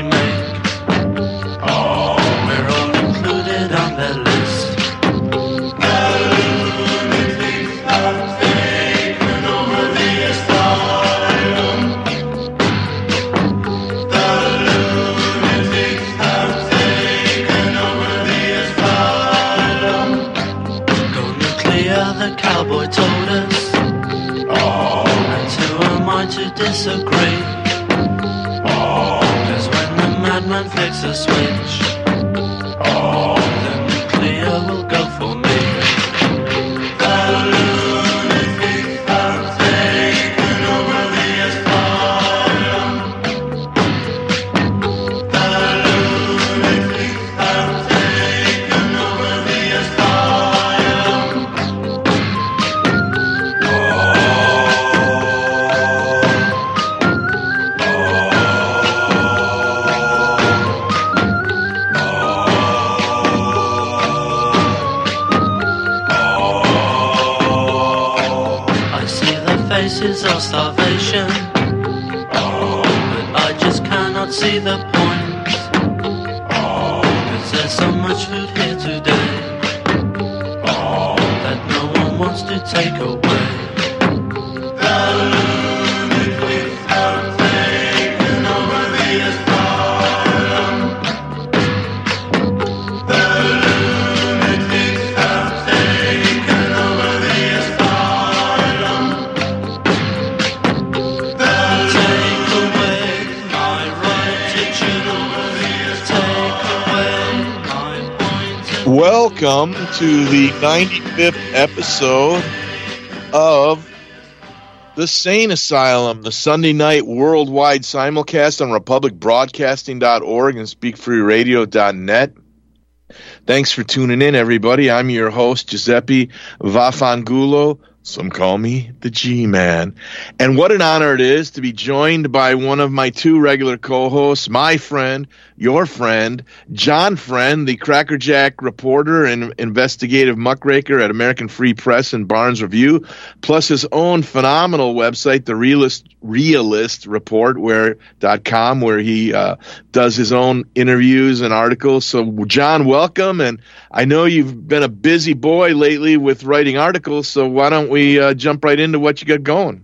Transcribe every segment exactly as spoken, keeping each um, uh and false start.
we make. Oh, we're all included on their list. The lunatics have taken over the asylum. The lunatics have taken over the asylum. Go nuclear, the cowboy told us. Oh, and who am I to disagree? Cause when the madman flicks a switch, oh, the nuclear will go for me. The lunatics have taken over the asylum. The lunatics have taken over the asylum. Faces of starvation, oh, but I just cannot see the point, oh, cause there's so much food here today, oh, that no one wants to take away. The lunatics have taken over the asylum. The lunatics have taken over the asylum. Welcome to the ninety-fifth episode of The Sane Asylum, the Sunday night worldwide simulcast on republic broadcasting dot org and speak free radio dot net. Thanks for tuning in, everybody. I'm your host, Giuseppe Vaffangulo. Some call me the G-Man. And what an honor it is to be joined by one of my two regular co-hosts, my friend, your friend, John Friend, the Crackerjack reporter and investigative muckraker at American Free Press and Barnes Review, plus his own phenomenal website, the Realist Realist Report, where dot com, where he uh, does his own interviews and articles. So, John, welcome. And I know you've been a busy boy lately with writing articles, so why don't we uh, jump right into what you got going?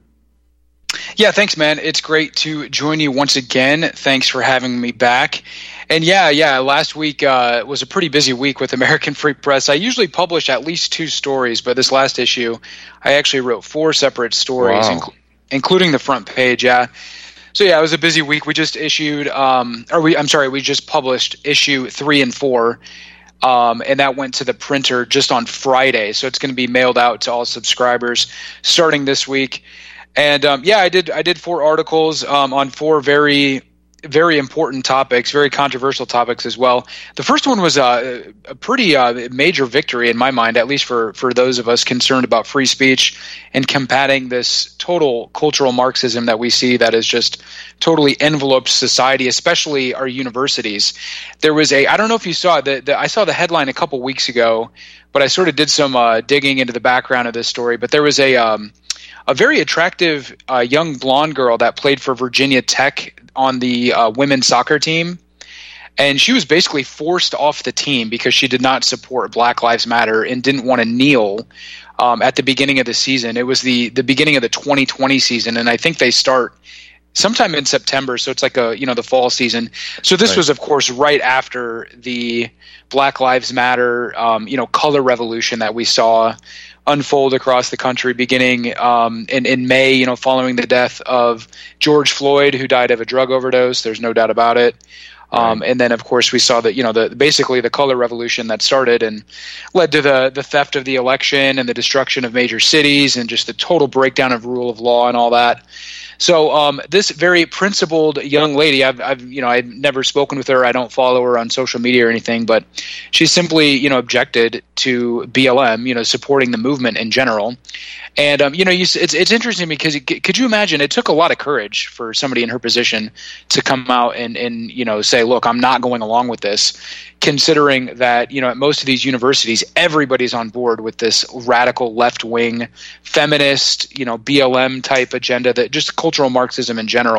Yeah, thanks, man. It's great to join you once again. Thanks for having me back. And yeah, yeah, last week uh, was a pretty busy week with American Free Press. I usually publish at least two stories, but this last issue, I actually wrote four separate stories, wow. inc- including the front page. Yeah. So yeah, it was a busy week. We just issued, um, or we, I'm sorry, we just published issue three and four. Um, and that went to the printer just on Friday. So it's going to be mailed out to all subscribers starting this week. And um, yeah, I did I did four articles um, on four very, very important topics, very controversial topics as well. The first one was uh, a pretty uh, major victory in my mind, at least for, for those of us concerned about free speech and combating this total cultural Marxism that we see that has just totally enveloped society, especially our universities. There was a, I don't know if you saw, the, the, I saw the headline a couple weeks ago, but I sort of did some uh, digging into the background of this story. But there was a um, a very attractive uh, young blonde girl that played for Virginia Tech on the uh, women's soccer team. And she was basically forced off the team because she did not support Black Lives Matter and didn't want to kneel um, at the beginning of the season. It was the, the beginning of the twenty twenty season, and I think they start sometime in September, so it's like a you know the fall season. So this right. was, of course, right after the Black Lives Matter um, you know color revolution that we saw unfold across the country, beginning um, in in May, you know, following the death of George Floyd, who died of a drug overdose. There's no doubt about it. Um, and then, of course, we saw that, you know, the basically the color revolution that started and led to the the theft of the election and the destruction of major cities and just the total breakdown of rule of law and all that. So um, this very principled young lady, I've, I've, you know, I've never spoken with her. I don't follow her on social media or anything, but she simply, you know, objected to B L M, you know, supporting the movement in general. And, um, you know, you, it's it's interesting because it, could you imagine it took a lot of courage for somebody in her position to come out and, and, you know, say, look, I'm not going along with this, considering that, you know, at most of these universities, everybody's on board with this radical left-wing feminist, you know, B L M type agenda, that just cultural Marxism in general.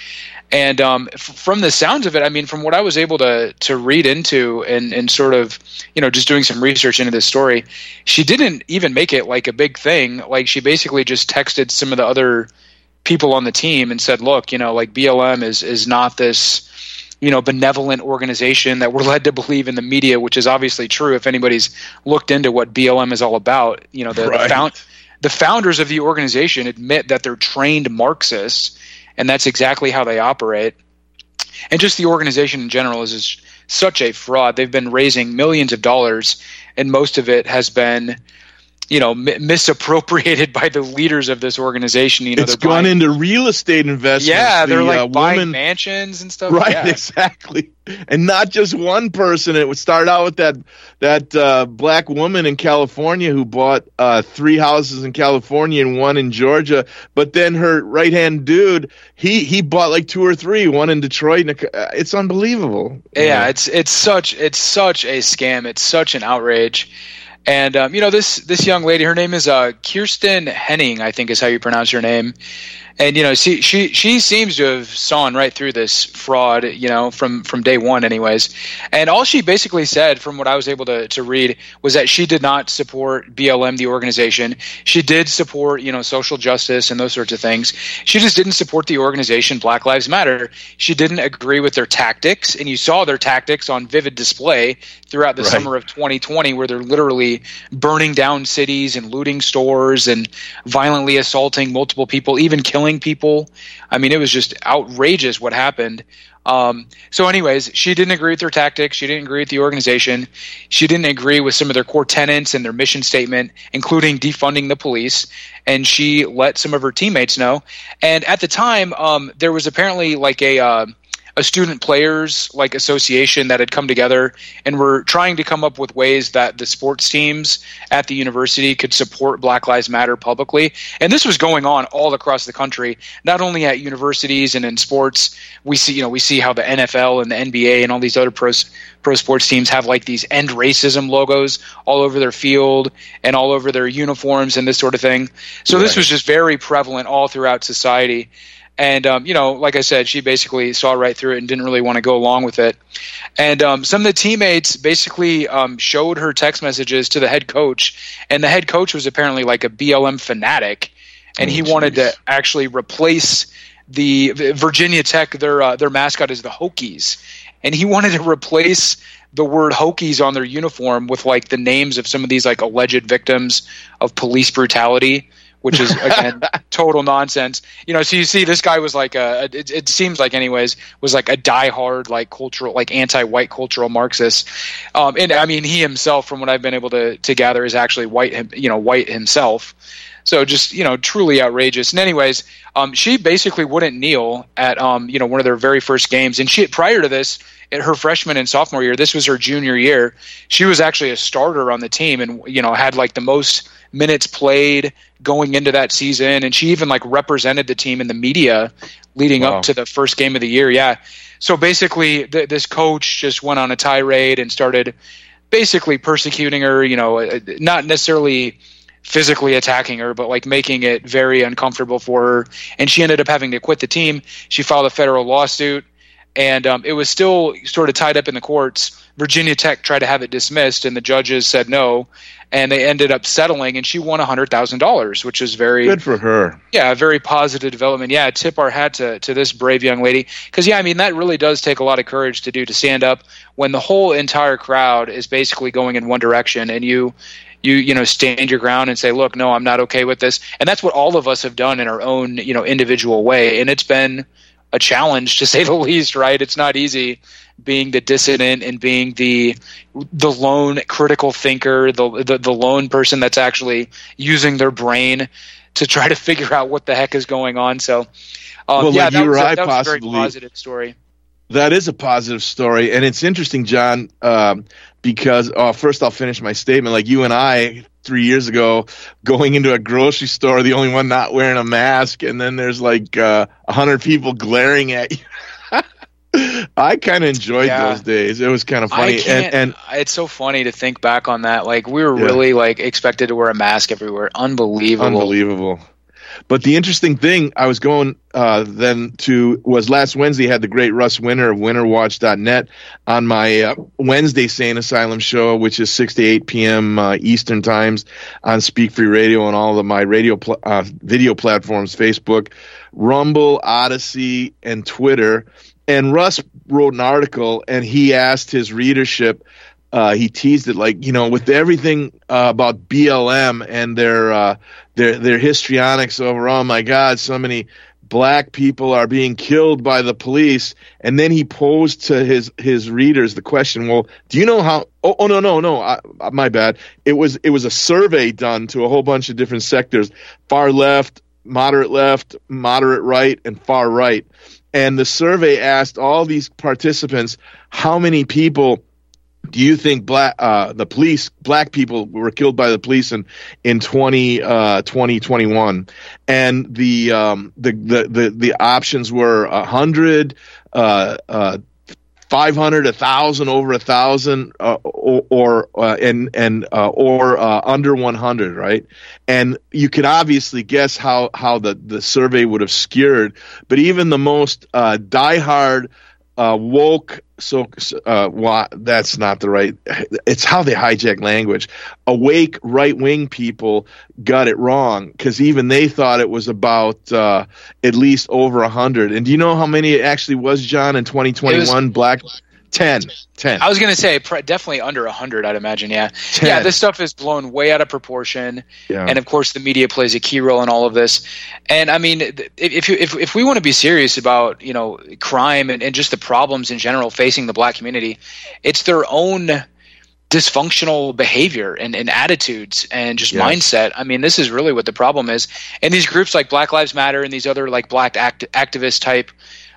And um, f- from the sounds of it, I mean, from what I was able to to read into and, and sort of, you know, just doing some research into this story, she didn't even make it like a big thing. Like she basically just texted some of the other people on the team and said, look, you know, like B L M is is not this, you know, benevolent organization that we're led to believe in the media, which is obviously true if anybody's looked into what B L M is all about. You know, the, right. the, found, the founders of the organization admit that they're trained Marxists, and that's exactly how they operate. And just the organization in general is, is such a fraud. They've been raising millions of dollars, and most of it has been, you know, m- misappropriated by the leaders of this organization. You know, it's they're gone buying, into real estate investments. Yeah, they're the, like uh, buying woman, mansions and stuff. right? Yeah. Exactly, and not just one person. It would start out with that that uh, black woman in California who bought uh, three houses in California and one in Georgia. But then her right hand dude, he he bought like two or three, one in Detroit. And a, it's unbelievable. Yeah, yeah, it's it's such it's such a scam. It's such an outrage. And um, you know, this this young lady, her name is uh, Kirsten Henning, I think is how you pronounce her name. And you know, she she she seems to have sawn right through this fraud, you know, from from day one, anyways. And all she basically said, from what I was able to to read, was that she did not support B L M, the organization. She did support, you know, social justice and those sorts of things. She just didn't support the organization Black Lives Matter. She didn't agree with their tactics, and you saw their tactics on vivid display throughout the Right. summer of twenty twenty, where they're literally burning down cities and looting stores and violently assaulting multiple people, even killing people. I mean, it was just outrageous what happened. Um, so anyways, she didn't agree with their tactics. She didn't agree with the organization. She didn't agree with some of their core tenets and their mission statement, including defunding the police. And she let some of her teammates know. And at the time, um, there was apparently like a uh, a student players like association that had come together and were trying to come up with ways that the sports teams at the university could support Black Lives Matter publicly. And this was going on all across the country, not only at universities and in sports. We see, you know, we see how the N F L and the N B A and all these other pro pro sports teams have like these end racism logos all over their field and all over their uniforms and this sort of thing. So Right. This was just very prevalent all throughout society. And, um, you know, like I said, she basically saw right through it and didn't really want to go along with it. And um, some of the teammates basically um, showed her text messages to the head coach. And the head coach was apparently like a B L M fanatic. And Oh, he geez. wanted to actually replace the Virginia Tech, their, uh, their mascot is the Hokies. And he wanted to replace the word Hokies on their uniform with like the names of some of these like alleged victims of police brutality, which is, again, total nonsense. You know, so you see this guy was like a, it, it seems like anyways, was like a diehard, like cultural, like anti-white cultural Marxist. Um, and I mean, he himself, from what I've been able to, to gather, is actually white, you know, white himself. So just, you know, truly outrageous. And anyways, um, she basically wouldn't kneel at, um, you know, one of their very first games. And she, prior to this, at her freshman and sophomore year, this was her junior year, she was actually a starter on the team and, you know, had like the most minutes played going into that season. And she even like represented the team in the media leading Wow. up to the first game of the year. Yeah. So basically th- this coach just went on a tirade and started basically persecuting her, you know, uh, not necessarily physically attacking her, but like making it very uncomfortable for her. And she ended up having to quit the team. She filed a federal lawsuit. And um, it was still sort of tied up in the courts. Virginia Tech tried to have it dismissed, and the judges said no. And they ended up settling, and she won one hundred thousand dollars, which is very Good for her. Yeah, a very positive development. Yeah, tip our hat to, to this brave young lady. Because, yeah, I mean, that really does take a lot of courage to do, to stand up when the whole entire crowd is basically going in one direction, and you you you know stand your ground and say, look, no, I'm not okay with this. And that's what all of us have done in our own you know individual way. And it's been a challenge, to say the least, right? It's not easy being the dissident and being the the lone critical thinker, the, the the lone person that's actually using their brain to try to figure out what the heck is going on. So, um, Well, yeah, like that you was, or a, I that was a very possibly- positive story. That is a positive story, and it's interesting, John, um, because uh, first I'll finish my statement. Like you and I, three years ago, going into a grocery store, the only one not wearing a mask, and then there's like uh, a hundred people glaring at you. I kind of enjoyed Yeah. those days. It was kind of funny, I can't, and, and it's so funny to think back on that. Like we were Yeah. really like expected to wear a mask everywhere. Unbelievable. unbelievable. But the interesting thing I was going uh, then to was last Wednesday, I had the great Russ Winter of winter watch dot net on my uh, Wednesday Sane Asylum show, which is six to eight p.m. Uh, Eastern times on Speak Free Radio and all of my radio pl- uh, video platforms, Facebook, Rumble, Odyssey, and Twitter. And Russ wrote an article, and he asked his readership, Uh, he teased it like, you know, with everything uh, about B L M and their uh, their their histrionics over, oh my God, so many black people are being killed by the police. And then he posed to his his readers the question, well, do you know how? Oh, oh no, no, no, I, my bad. It was it was a survey done to a whole bunch of different sectors: far left, moderate left, moderate right, and far right. And the survey asked all these participants, how many people do you think black uh, the police black people were killed by the police in in twenty twenty-one? And the um, the, the the the options were a hundred, uh, uh, five hundred, a thousand, over a thousand, uh, or, or uh, and and uh, or uh, under one hundred, right? And you can obviously guess how how the the survey would have skewered, but even the most uh, diehard uh, woke. So uh, well, that's not the right – it's how they hijack language. Awake right-wing people got it wrong because even they thought it was about uh, at least over one hundred. And do you know how many it actually was, John, in twenty twenty-one? Was, black ten. ten. I was going to say definitely under one hundred, I'd imagine, yeah. ten. Yeah, this stuff is blown way out of proportion. Yeah. And, of course, the media plays a key role in all of this. And, I mean, if you, if if we want to be serious about, you know, crime and, and just the problems in general facing the black community, it's their own dysfunctional behavior and, and attitudes and just yes. mindset. I mean, this is really what the problem is. And these groups like Black Lives Matter and these other, like, black act- activist type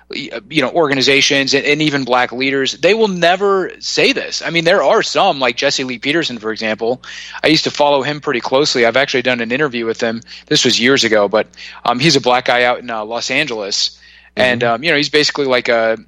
you know, organizations and, and even black leaders, they will never say this. I mean, there are some, like Jesse Lee Peterson, for example. I used to follow him pretty closely. I've actually done an interview with him. This was years ago, but um, he's a black guy out in uh, Los Angeles. Mm-hmm. And, um, you know, he's basically like a,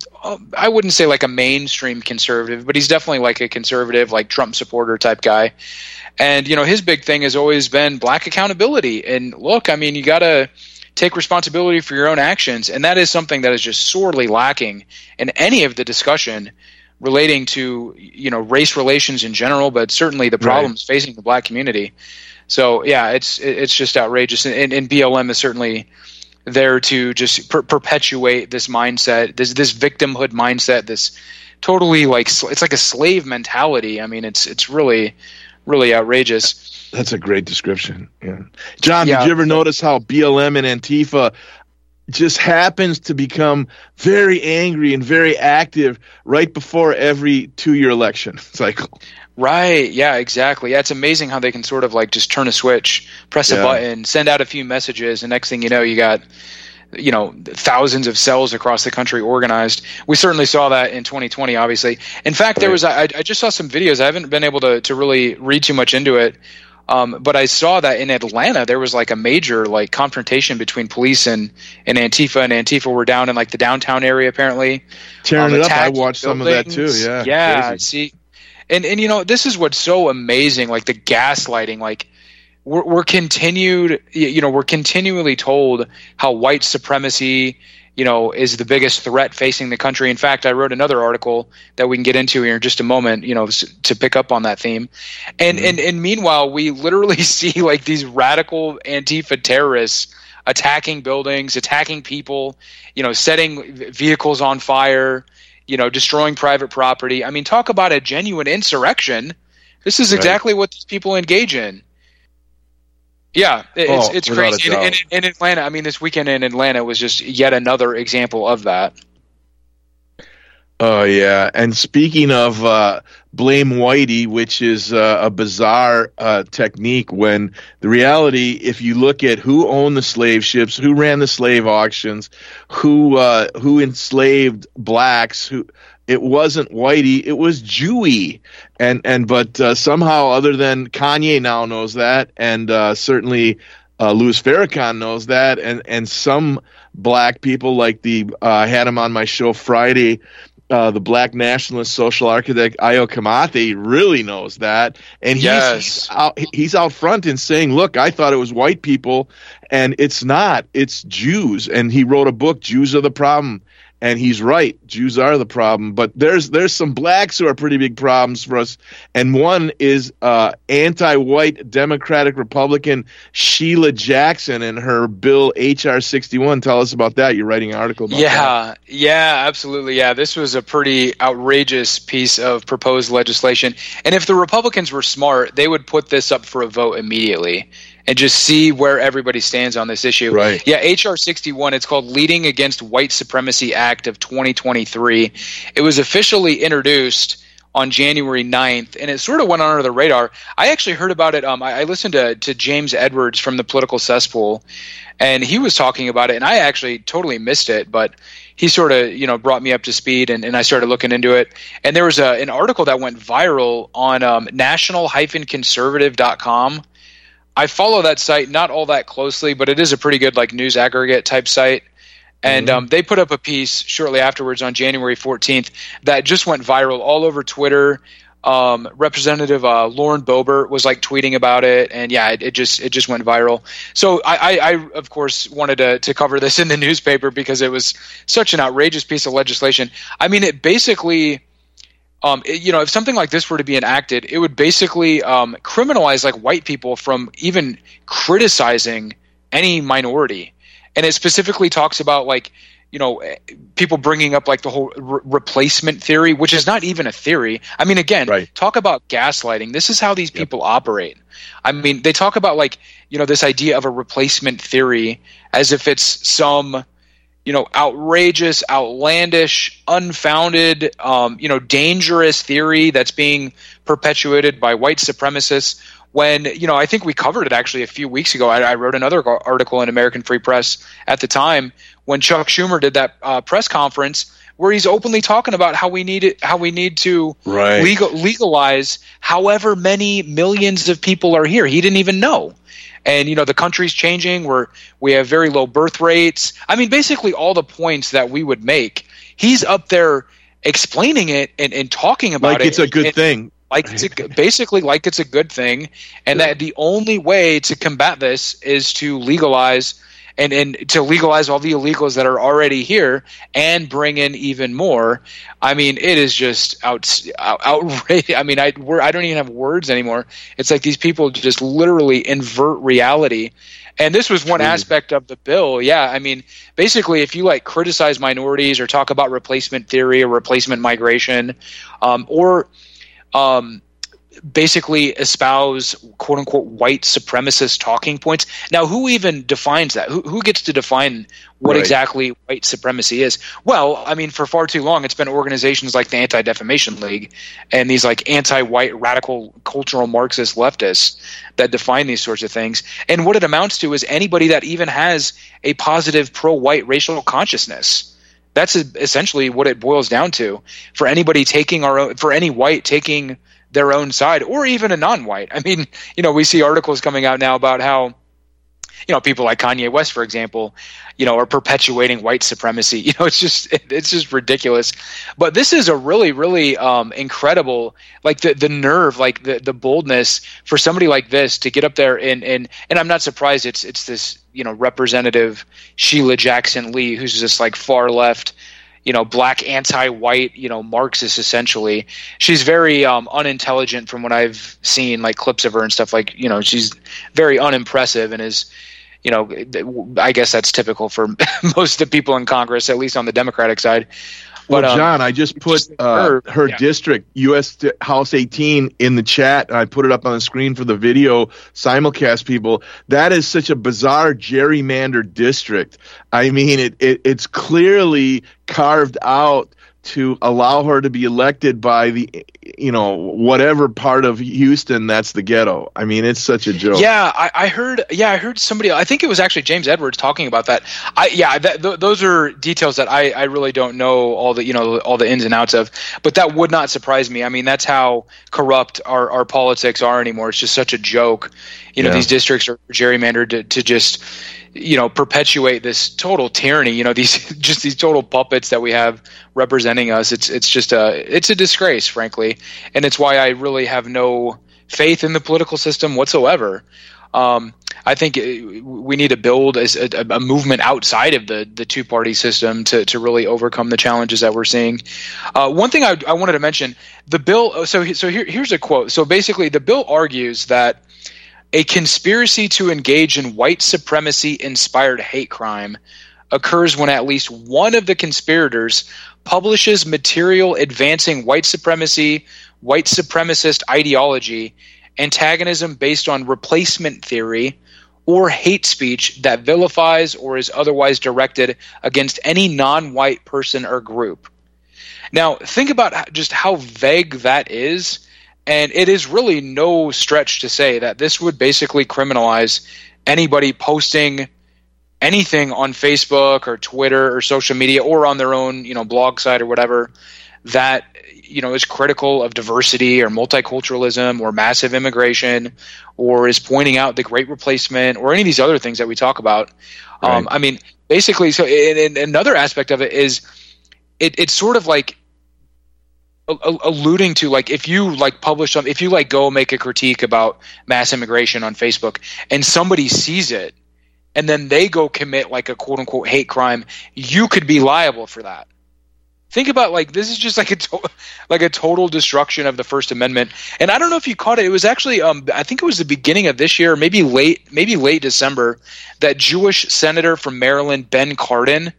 I wouldn't say like a mainstream conservative, but he's definitely like a conservative, like Trump supporter type guy. And, you know, his big thing has always been black accountability. And look, I mean, you got to take responsibility for your own actions. And that is something that is just sorely lacking in any of the discussion relating to, you know, race relations in general, but certainly the problems right. facing the black community. So, yeah, it's it's just outrageous. And, and B L M is certainly there to just per- perpetuate this mindset, this this victimhood mindset, this totally like it's like a slave mentality. I mean, it's it's really, really outrageous. That's a great description. Yeah, John, yeah. Did you ever notice how B L M and Antifa just happens to become very angry and very active right before every two-year election cycle? Right. Yeah, exactly. Yeah, it's amazing how they can sort of like just turn a switch, press yeah. a button, send out a few messages, and next thing you know, you got, you know, thousands of cells across the country organized. We certainly saw that in twenty twenty, obviously. In fact, there was I, I just saw some videos. I haven't been able to to really read too much into it. Um, but I saw that in Atlanta, there was like a major like confrontation between police and, and Antifa, and Antifa were down in like the downtown area, apparently. Tearing um, it up. I watched some of that too. Yeah. Yeah. Crazy. See, and, and, you know, this is what's so amazing, like the gaslighting, like we're, we're continued, you know, we're continually told how white supremacy, you know, is the biggest threat facing the country. In fact, I wrote another article that we can get into here in just a moment, you know, to pick up on that theme. And, mm-hmm. and, and meanwhile, we literally see like these radical Antifa terrorists attacking buildings, attacking people, you know, setting vehicles on fire, you know, destroying private property. I mean, talk about a genuine insurrection. This is exactly right. what these people engage in. Yeah, it's oh, it's crazy. And in Atlanta, I mean, this weekend in Atlanta was just yet another example of that. Oh, yeah. And speaking of uh, blame Whitey, which is uh, a bizarre uh, technique when the reality, if you look at who owned the slave ships, who ran the slave auctions, who uh, who enslaved blacks, who it wasn't Whitey, it was Jewy. And and but uh, somehow, other than Kanye now knows that, and uh, certainly uh, Louis Farrakhan knows that, and and some black people like the uh, I had him on my show Friday. Uh, the black nationalist social architect Ayo Kimathi really knows that, and he's, yes. he's out he's out front in saying, "Look, I thought it was white people, And it's not. It's Jews. And he wrote a book, Jews Are the Problem. And he's right. Jews are the problem. But there's there's some blacks who are pretty big problems for us. And one is uh, anti-white Democratic Republican Sheila Jackson and her bill H R sixty-one. Tell us about that. You're writing an article about yeah, that. Yeah, yeah, absolutely. Yeah, this was a pretty outrageous piece of proposed legislation. And if the Republicans were smart, they would put this up for a vote immediately and just see where everybody stands on this issue. Right. Yeah, H R sixty-one, it's called Leading Against White Supremacy Act of twenty twenty-three. It was officially introduced on January ninth, and it sort of went under the radar. I actually heard about it. Um, I, I listened to, to James Edwards from the Political Cesspool, and he was talking about it, and I actually totally missed it, but he sort of, you know, brought me up to speed, and, and I started looking into it. And there was a, an article that went viral on um, national dash conservative dot com. I follow that site not all that closely, but it is a pretty good like news aggregate type site. And Mm-hmm. um, they put up a piece shortly afterwards on January fourteenth that just went viral all over Twitter. Um, Representative uh, Lauren Boebert was like tweeting about it, and yeah, it, it just it just went viral. So I, I, I of course wanted to to cover this in the newspaper because it was such an outrageous piece of legislation. I mean, it basically. Um, it, you know, if something like this were to be enacted, it would basically um, criminalize like white people from even criticizing any minority. And it specifically talks about like, you know, people bringing up like the whole re- replacement theory, which is not even a theory. I mean, again, Right. talk about gaslighting. This is how these people yep. operate. I mean, they talk about like, you know, this idea of a replacement theory as if it's some – you know, outrageous, outlandish, unfounded, um, you know, dangerous theory that's being perpetuated by white supremacists. When, you know, I think we covered it actually a few weeks ago. I, I wrote another article in American Free Press at the time when Chuck Schumer did that uh, press conference where he's openly talking about how we need it, how we need to right. legal, legalize however many millions of people are here. He didn't even know. And, you know, the country's changing. We're, we have very low birth rates. I mean, basically all the points that we would make, he's up there explaining it and, and talking about like it. Like it's a good and, thing. Like it's a, basically like it's a good thing. And yeah. that the only way to combat this is to legalize and, and to legalize all the illegals that are already here and bring in even more. I mean, it is just out, out, outrageous. I mean, I we're, I don't even have words anymore. It's like these people just literally invert reality. And this was one True. aspect of the bill. Yeah, I mean, basically, if you like criticize minorities or talk about replacement theory or replacement migration, um, or um, basically espouse quote unquote white supremacist talking points. Now, who even defines that? Who, who gets to define what right. exactly white supremacy is? Well, I mean, for far too long, it's been organizations like the Anti-Defamation League and these like anti-white radical cultural Marxist leftists that define these sorts of things. And what it amounts to is anybody that even has a positive pro-white racial consciousness. That's essentially what it boils down to. For anybody taking our own, for any white taking their own side, or even a non-white. I mean, you know, we see articles coming out now about how, you know, people like Kanye West, for example, you know, are perpetuating white supremacy. You know, it's just it's just ridiculous. But this is a really, really um, incredible, like the the nerve, like the the boldness for somebody like this to get up there and and and I'm not surprised it's it's this, you know, Representative Sheila Jackson Lee, who's this like far left, you know, black anti-white, you know, Marxist essentially. She's very um, unintelligent from what I've seen, like clips of her and stuff. Like, you know, she's very unimpressive and is, you know, I guess that's typical for most of the people in Congress, at least on the Democratic side. But, well, John, um, I just put just uh, her, her yeah. district, U S House eighteen, in the chat, and I put it up on the screen for the video simulcast people. That is such a bizarre gerrymandered district. I mean, it, it it's clearly carved out to allow her to be elected by the, you know, whatever part of Houston that's the ghetto. I mean, it's such a joke. Yeah, I, I heard. Yeah, I heard somebody. I think it was actually James Edwards talking about that. I yeah, that, th- those are details that I, I really don't know all the you know all the ins and outs of. But that would not surprise me. I mean, that's how corrupt our, our politics are anymore. It's just such a joke. You know, yeah. These districts are gerrymandered to, to just, you know, perpetuate this total tyranny. You know, these just these total puppets that we have representing us. It's it's just a it's a disgrace, frankly, and it's why I really have no faith in the political system whatsoever. Um, I think we need to build a, a movement outside of the, the two-party system to, to really overcome the challenges that we're seeing. Uh, one thing I, I wanted to mention, the bill – so so here, here's a quote. So basically the bill argues that a conspiracy to engage in white supremacy-inspired hate crime occurs when at least one of the conspirators publishes material advancing white supremacy, white supremacist ideology, antagonism based on replacement theory, or hate speech that vilifies or is otherwise directed against any non-white person or group. Now, think about just how vague that is, and it is really no stretch to say that this would basically criminalize anybody posting anything on Facebook or Twitter or social media or on their own, you know, blog site or whatever that, you know, is critical of diversity or multiculturalism or massive immigration or is pointing out the Great Replacement or any of these other things that we talk about. Right. Um, I mean, basically, so and, and another aspect of it is it, it's sort of like alluding to, like, if you like publish some, if you like go make a critique about mass immigration on Facebook and somebody sees it and then they go commit like a quote unquote hate crime, you could be liable for that. Think about, like, this is just like a to- like a total destruction of the First Amendment. And I don't know if you caught it. It was actually, um, I think it was the beginning of this year, maybe late, maybe late December, that Jewish senator from Maryland, Ben Cardin.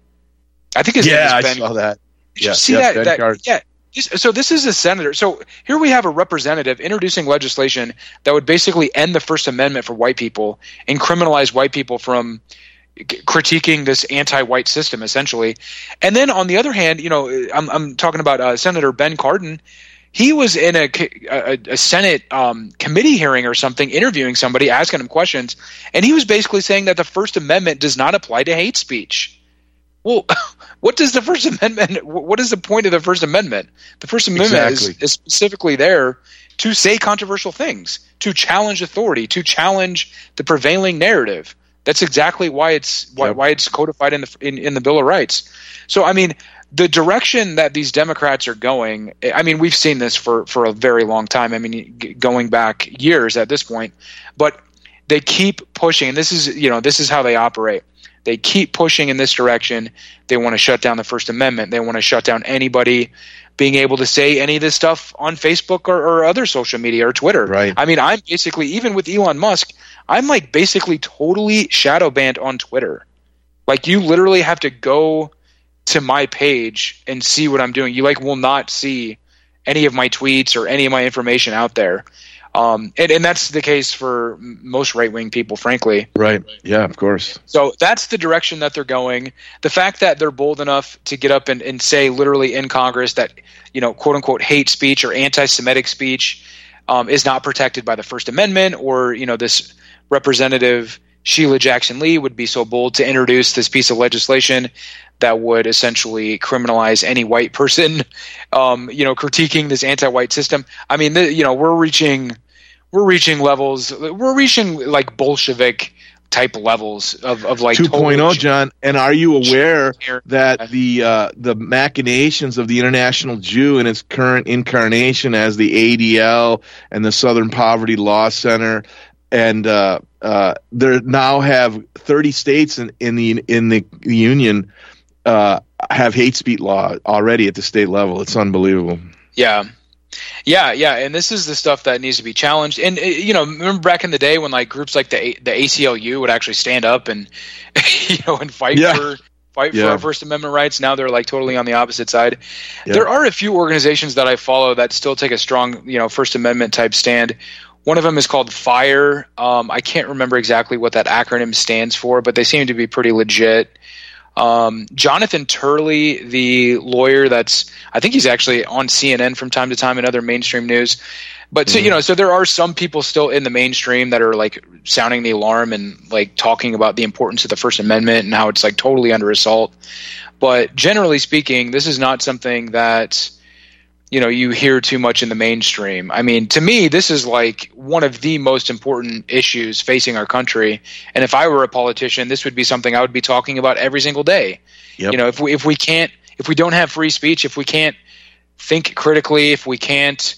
I think his yeah, name is Ben. I saw that. Did yeah, you see yeah, that? Ben that yeah. So this is a senator. So here we have a representative introducing legislation that would basically end the First Amendment for white people and criminalize white people from critiquing this anti-white system, essentially. And then on the other hand, you know, I'm, I'm talking about uh, Senator Ben Cardin. He was in a, a, a Senate um, committee hearing or something, interviewing somebody, asking him questions, and he was basically saying that the First Amendment does not apply to hate speech. Well, what does the First Amendment – what is the point of the First Amendment? The First Amendment exactly. is, is specifically there to say controversial things, to challenge authority, to challenge the prevailing narrative. That's exactly why it's why, yep. why it's codified in the in, in the Bill of Rights. So, I mean, the direction that these Democrats are going, I mean, we've seen this for, for a very long time. I mean, g- going back years at this point, but they keep pushing, and this is, you know, this is how they operate. They keep pushing in this direction. They want to shut down the First Amendment. They want to shut down anybody being able to say any of this stuff on Facebook or, or other social media or Twitter. Right. I mean, I'm basically, even with Elon Musk, I'm like basically totally shadow banned on Twitter. Like, you literally have to go to my page and see what I'm doing. You like will not see any of my tweets or any of my information out there. Um, and, and that's the case for most right-wing people, frankly. Right. Yeah, of course. So that's the direction that they're going. The fact that they're bold enough to get up and, and say literally in Congress that, you know, quote unquote hate speech or anti-Semitic speech um, is not protected by the First Amendment, or, you know, this Representative Sheila Jackson Lee would be so bold to introduce this piece of legislation that would essentially criminalize any white person, um, you know, critiquing this anti-white system. I mean, the, you know, we're reaching, we're reaching levels, we're reaching like Bolshevik type levels of, of like two point oh, John. And are you aware that the uh, the machinations of the International Jew in its current incarnation as the A D L and the Southern Poverty Law Center, and uh, uh, they now have thirty states in, in the in the union uh, have hate speech law already at the state level. It's unbelievable. Yeah. Yeah, yeah, and this is the stuff that needs to be challenged. And, you know, remember back in the day when like groups like the the A C L U would actually stand up and you know and fight yeah. for fight yeah. for our First Amendment rights. Now they're like totally on the opposite side. Yeah. There are a few organizations that I follow that still take a strong, you know, First Amendment type stand. One of them is called FIRE. Um, I can't remember exactly what that acronym stands for, but they seem to be pretty legit. Um, Jonathan Turley, the lawyer that's, I think he's actually on C N N from time to time and other mainstream news. But, so, mm-hmm. you know, so there are some people still in the mainstream that are like sounding the alarm and like talking about the importance of the First Amendment and how it's like totally under assault. But generally speaking, this is not something that, you know, you hear too much in the mainstream. I mean, to me, this is like one of the most important issues facing our country. And if I were a politician, this would be something I would be talking about every single day. Yep. You know, if we if we can't, if we don't have free speech, if we can't think critically, if we can't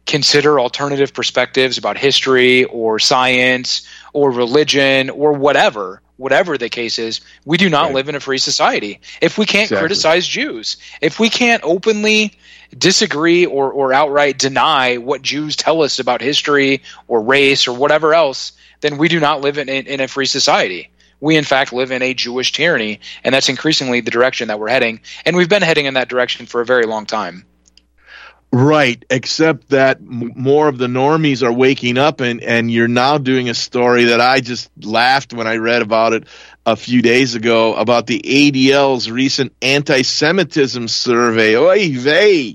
consider alternative perspectives about history or science or religion or whatever, whatever the case is, we do not right. live in a free society. If we can't Exactly. criticize Jews, if we can't openly disagree or, or outright deny what Jews tell us about history or race or whatever else, then we do not live in, in, in a free society. We, in fact, live in a Jewish tyranny, and that's increasingly the direction that we're heading. And we've been heading in that direction for a very long time. Right, except that m- more of the normies are waking up, and, and you're now doing a story that I just laughed when I read about it a few days ago about the A D L's recent anti-Semitism survey. Oy vey.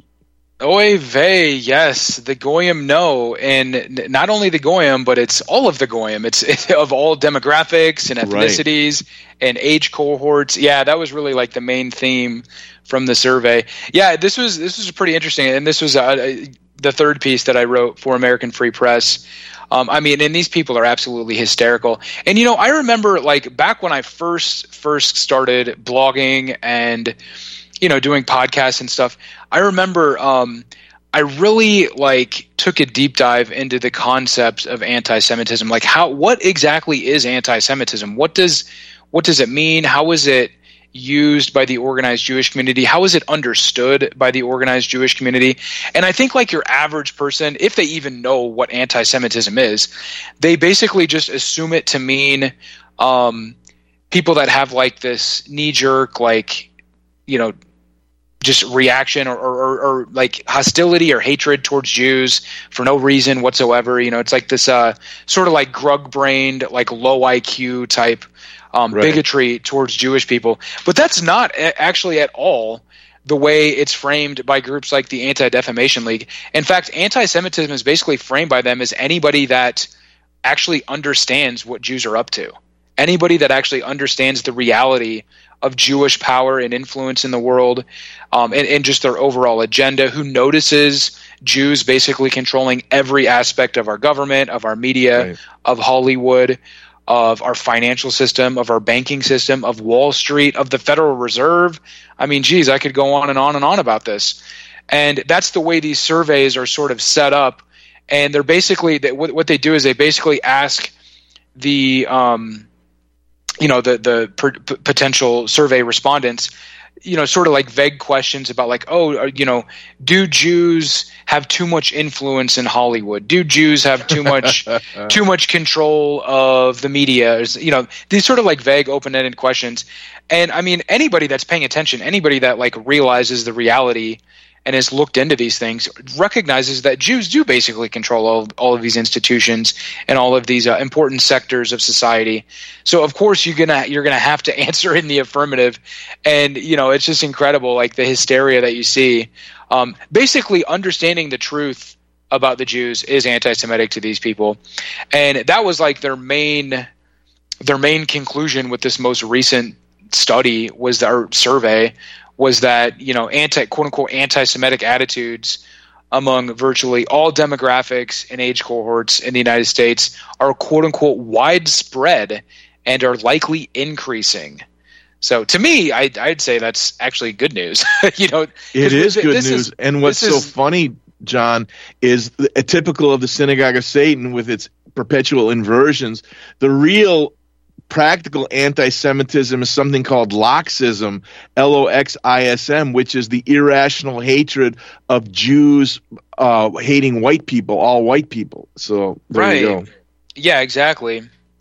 Oy vey, yes, the Goyim know, and n- not only the Goyim, but it's all of the Goyim. It's, it's of all demographics and ethnicities right. and age cohorts. Yeah, that was really like the main theme from the survey. Yeah, this was this was pretty interesting, and this was uh, the third piece that I wrote for American Free Press. Um, I mean, and these people are absolutely hysterical. And you know, I remember like back when I first first started blogging and you know doing podcasts and stuff. I remember um, I really like took a deep dive into the concepts of anti-Semitism. Like, how what exactly is anti-Semitism? What does what does it mean? How is it used by the organized Jewish community? How is it understood by the organized Jewish community? And I think like your average person, if they even know what anti-Semitism is, they basically just assume it to mean um, people that have like this knee-jerk, like, you know, just reaction or, or, or, or like hostility or hatred towards Jews for no reason whatsoever. You know, it's like this uh, sort of like grug-brained, like low I Q type Um, right. bigotry towards Jewish people. But that's not a- actually at all the way it's framed by groups like the Anti-Defamation League. In fact, anti-Semitism is basically framed by them as anybody that actually understands what Jews are up to. Anybody that actually understands the reality of Jewish power and influence in the world, um, and, and just their overall agenda, who notices Jews basically controlling every aspect of our government, of our media, right. of Hollywood, of our financial system, of our banking system, of Wall Street, of the Federal Reserve. I mean, geez, I could go on and on and on about this. And that's the way these surveys are sort of set up. And they're basically, what they do is they basically ask the, um, you know, the, the per, p- potential survey respondents, you know, sort of like vague questions about like, oh, you know, do Jews have too much influence in Hollywood? Do Jews have too much too much control of the media? You know, these sort of like vague, open-ended questions. And I mean, anybody that's paying attention, anybody that like realizes the reality and has looked into these things recognizes that Jews do basically control all, all of these institutions and all of these uh, important sectors of society. So of course you're gonna you're gonna have to answer in the affirmative, and you know it's just incredible, like the hysteria that you see. Um, basically, understanding the truth about the Jews is anti-Semitic to these people, and that was like their main their main conclusion with this most recent study was our survey. Was that, you know, anti quote unquote anti-Semitic attitudes among virtually all demographics and age cohorts in the United States are quote unquote widespread and are likely increasing. So to me, I, I'd say that's actually good news. you know, it is good news. Is, and what's so is, funny, John, is a typical of the synagogue of Satan with its perpetual inversions. The real practical anti-Semitism is something called Loxism, L O X I S M, which is the irrational hatred of Jews uh, hating white people, all white people. So there right. you go. Yeah, exactly.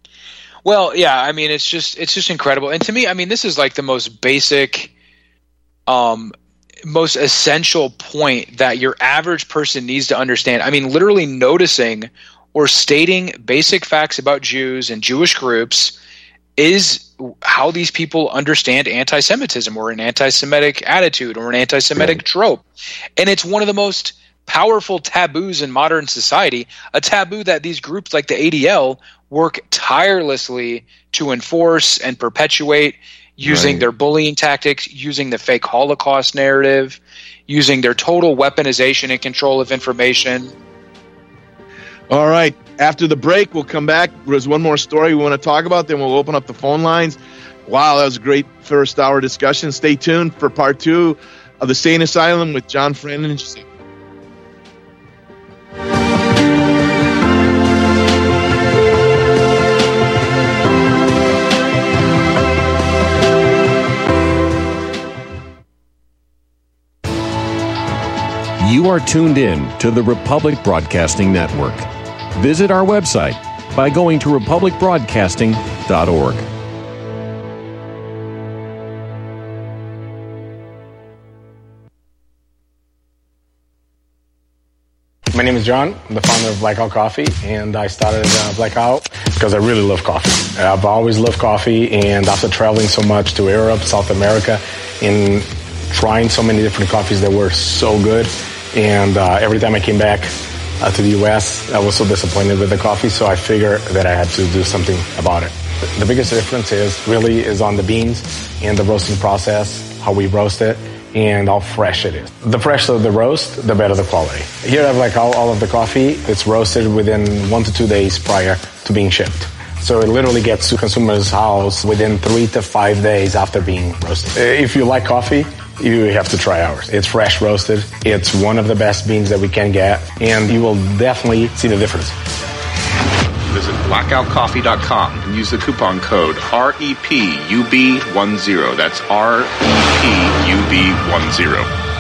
Well, yeah, I mean, it's just it's just incredible. And to me, I mean, this is like the most basic, um, most essential point that your average person needs to understand. I mean, literally noticing or stating basic facts about Jews and Jewish groups is how these people understand anti-Semitism or an anti-Semitic attitude or an anti-Semitic right. trope. And it's one of the most powerful taboos in modern society, a taboo that these groups like the A D L work tirelessly to enforce and perpetuate using right. their bullying tactics, using the fake Holocaust narrative, using their total weaponization and control of information. All right. After the break, we'll come back. There's one more story we want to talk about. Then we'll open up the phone lines. Wow, that was a great first hour discussion. Stay tuned for part two of the Sane Asylum with John Friend and Giselle. You are tuned in to the Republic Broadcasting Network. Visit our website by going to republic broadcasting dot org. My name is John. I'm the founder of Blackout Coffee, and I started uh, Blackout because I really love coffee. I've always loved coffee, and after traveling so much to Europe, South America, and trying so many different coffees that were so good, and uh, every time I came back uh, to the U S, I was so disappointed with the coffee, so I figured that I had to do something about it. The biggest difference is really is on the beans and the roasting process, how we roast it, and how fresh it is. The fresher the roast, the better the quality. Here I have like all, all of the coffee. It's roasted within one to two days prior to being shipped. So it literally gets to consumer's house within three to five days after being roasted. If you like coffee, you have to try ours. It's fresh roasted. It's one of the best beans that we can get, and you will definitely see the difference. Visit blackout coffee dot com and use the coupon code R E P U B ten. That's R E P U B ten.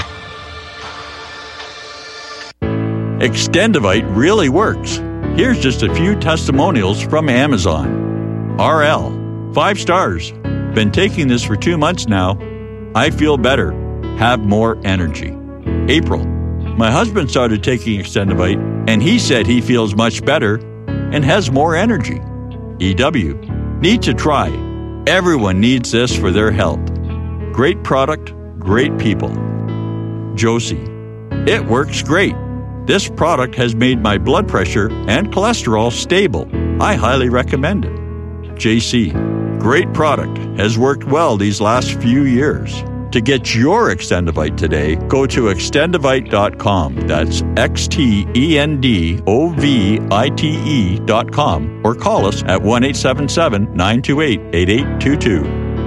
Extendivite really works. Here's just a few testimonials from Amazon. R L, five stars. Been taking this for two months now. I feel better, have more energy. April, my husband started taking Extendivite, and he said he feels much better and has more energy. E W, need to try. Everyone needs this for their health. Great product, great people. Josie, it works great. This product has made my blood pressure and cholesterol stable. I highly recommend it. J C, great product, has worked well these last few years. To get your Extendivite today, go to extendivite dot com. That's X T E N D O V I T E dot com, or call us at one eight seven seven, nine two eight, eight eight two two.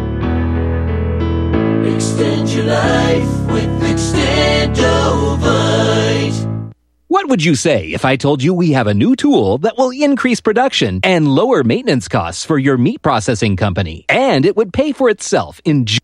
Extend your life with Extendovite. What would you say if I told you we have a new tool that will increase production and lower maintenance costs for your meat processing company, and it would pay for itself in just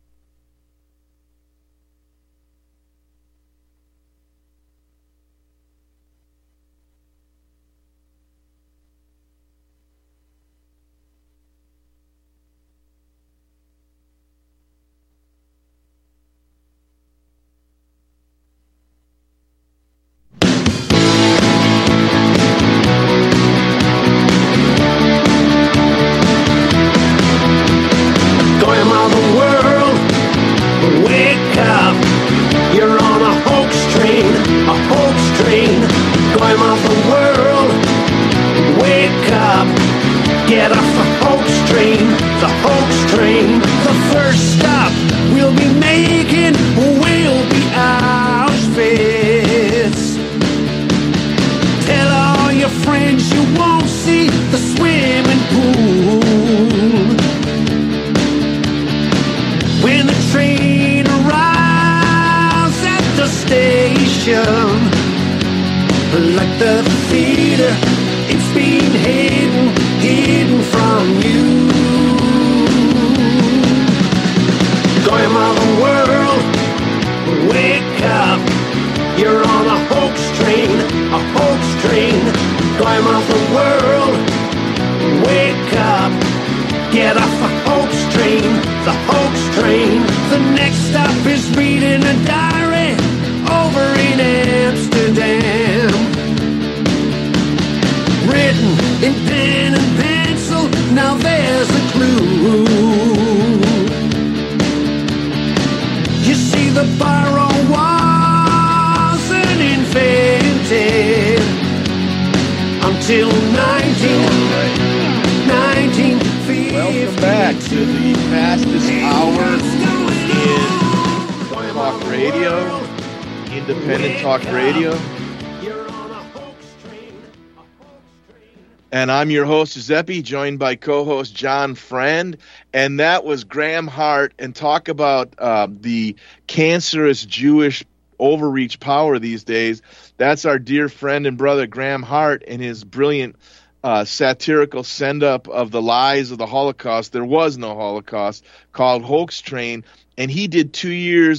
I'm your host, Giuseppe, joined by co-host John Friend, and that was Graham Hart, and talk about uh, the cancerous Jewish overreach power these days. That's our dear friend and brother Graham Hart and his brilliant uh, satirical send-up of the lies of the Holocaust. There was no Holocaust, called Hoax Train, and he did two years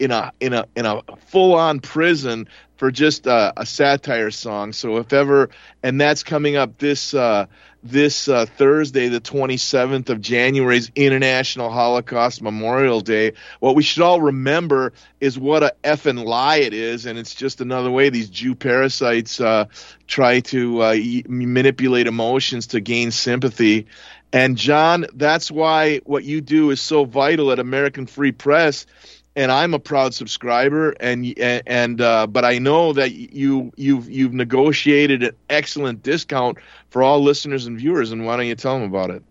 in a in a in a full on prison for just a, a satire song. So if ever, and that's coming up this uh, this uh, Thursday, the twenty-seventh of January, is International Holocaust Memorial Day. What we should all remember is what a effing lie it is, and it's just another way these Jew parasites uh, try to uh, manipulate emotions to gain sympathy. And John, that's why what you do is so vital at American Free Press. And I'm a proud subscriber, and and uh, but I know that you you've you've negotiated an excellent discount for all listeners and viewers. And why don't you tell them about it?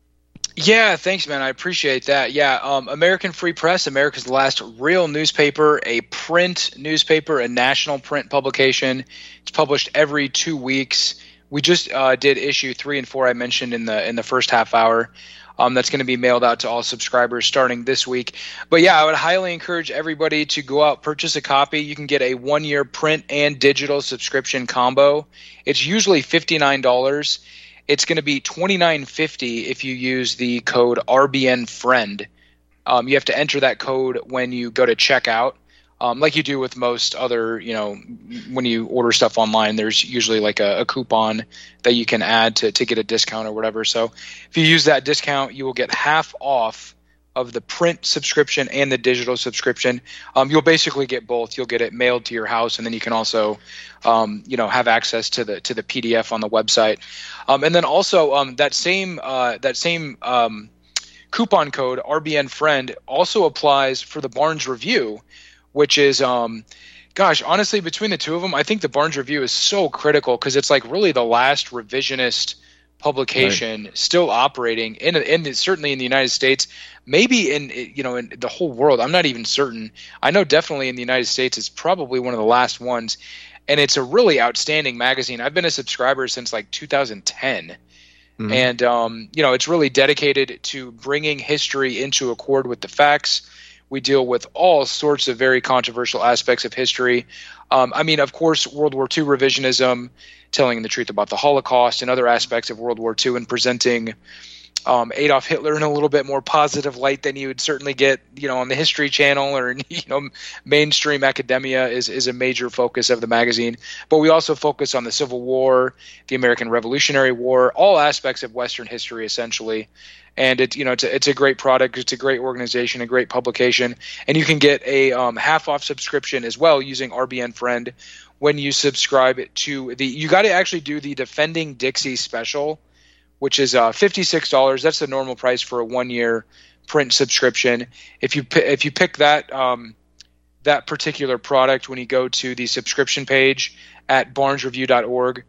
Yeah, thanks, man. I appreciate that. Yeah, um, American Free Press, America's last real newspaper, a print newspaper, a national print publication. It's published every two weeks. We just uh, did issue three and four. I mentioned in the in the first half hour. Um, that's going to be mailed out to all subscribers starting this week. But yeah, I would highly encourage everybody to go out, purchase a copy. You can get a one-year print and digital subscription combo. It's usually fifty-nine dollars. It's going to be twenty-nine fifty if you use the code R B N friend. Um, you have to enter that code when you go to checkout. Um, like you do with most other, you know, when you order stuff online, there's usually like a, a coupon that you can add to, to get a discount or whatever. So if you use that discount, you will get half off of the print subscription and the digital subscription. Um, you'll basically get both. You'll get it mailed to your house, and then you can also, um, you know, have access to the to the P D F on the website. Um, and then also um, that same uh, that same um, coupon code R B N friend also applies for the Barnes Review, which is, um, gosh, honestly, between the two of them, I think the Barnes Review is so critical because it's like really the last revisionist publication right. still operating in, in certainly in the United States, maybe in you know in the whole world. I'm not even certain. I know definitely in the United States it's probably one of the last ones, and it's a really outstanding magazine. I've been a subscriber since like two thousand ten. Mm-hmm. And um, you know, it's really dedicated to bringing history into accord with the facts. We deal with all sorts of very controversial aspects of history. Um, I mean, of course, World War Two revisionism, telling the truth about the Holocaust and other aspects of World War Two, and presenting um, Adolf Hitler in a little bit more positive light than you would certainly get, you know, on the History Channel or you know mainstream academia is is a major focus of the magazine. But we also focus on the Civil War, the American Revolutionary War, all aspects of Western history essentially. And it, you know, it's a, it's a great product. It's a great organization, a great publication, and you can get a um, half off subscription as well using R B N Friend when you subscribe to the. You got to actually do the Defending Dixie special, which is uh, fifty-six dollars. That's the normal price for a one year print subscription. If you if you pick that um, that particular product when you go to the subscription page at barnes review dot org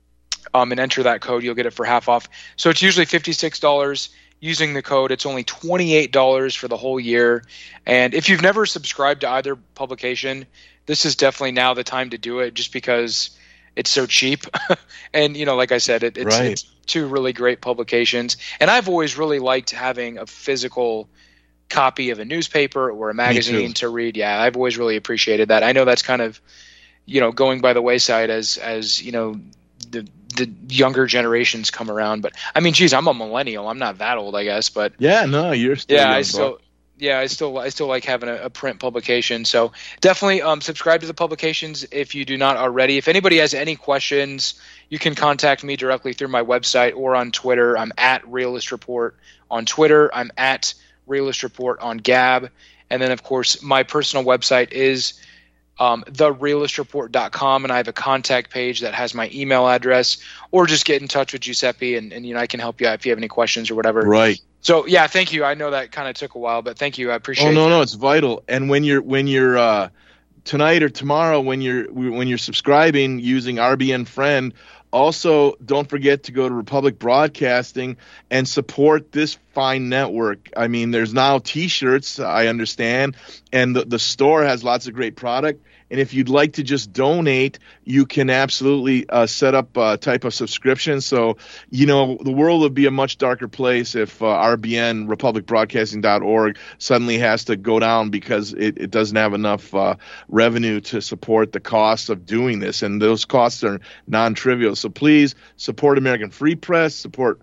um, and enter that code, you'll get it for half off. So it's usually fifty-six dollars. Using the code, it's only twenty-eight dollars for the whole year. And if you've never subscribed to either publication, this is definitely now the time to do it just because it's so cheap. And, you know, like I said, it, it's, right. it's two really great publications. And I've always really liked having a physical copy of a newspaper or a magazine to read. Yeah, I've always really appreciated that. I know that's kind of, you know, going by the wayside as, as you know, the the younger generations come around. But I mean, geez, I'm a millennial. I'm not that old, I guess. But yeah, no, you're still yeah, young, I still bro. yeah, I still I still like having a, a print publication. So definitely um, subscribe to the publications if you do not already. If anybody has any questions, you can contact me directly through my website or on Twitter. I'm at Realist Report on Twitter. I'm at Realist Report on Gab. And then, of course, my personal website is Um, the realist report dot com, and I have a contact page that has my email address, or just get in touch with Giuseppe, and, and you know I can help you out if you have any questions or whatever. Right. So yeah, thank you. I know that kind of took a while, but thank you. I appreciate it. Oh no, that. no, it's vital. And when you're when you're uh, tonight or tomorrow when you're when you're subscribing using R B N Friend, also don't forget to go to Republic Broadcasting and support this fine network. I mean, there's now T-shirts, I understand, and the the store has lots of great product. And if you'd like to just donate, you can absolutely uh, set up a type of subscription. So, you know, the world would be a much darker place if uh, R B N, republic broadcasting dot org, suddenly has to go down because it, it doesn't have enough uh, revenue to support the costs of doing this. And those costs are non-trivial. So please support American Free Press, support